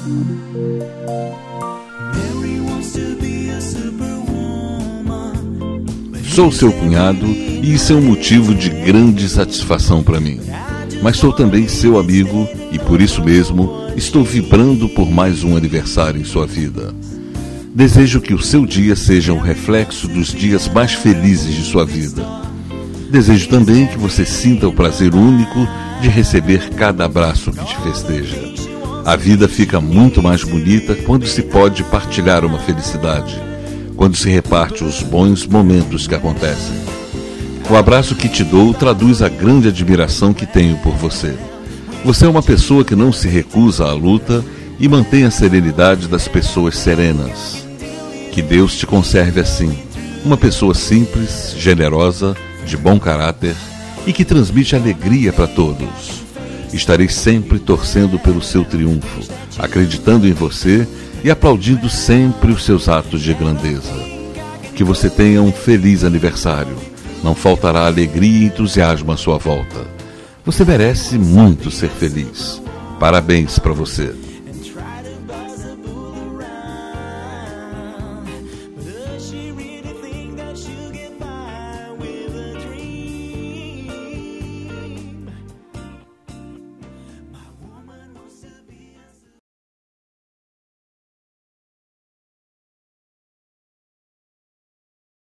Sou seu cunhado e isso é um motivo de grande satisfação para mim. Mas sou também seu amigo e por isso mesmo estou vibrando por mais um aniversário em sua vida. Desejo que o seu dia seja um reflexo dos dias mais felizes de sua vida. Desejo também que você sinta o prazer único de receber cada abraço que te festeja. A vida fica muito mais bonita quando se pode partilhar uma felicidade, quando se reparte os bons momentos que acontecem. O abraço que te dou traduz a grande admiração que tenho por você. Você é uma pessoa que não se recusa à luta e mantém a serenidade das pessoas serenas. Que Deus te conserve assim, uma pessoa simples, generosa, de bom caráter e que transmite alegria para todos. Estarei sempre torcendo pelo seu triunfo, acreditando em você e aplaudindo sempre os seus atos de grandeza. Que você tenha um feliz aniversário. Não faltará alegria e entusiasmo à sua volta. Você merece muito ser feliz. Parabéns para você.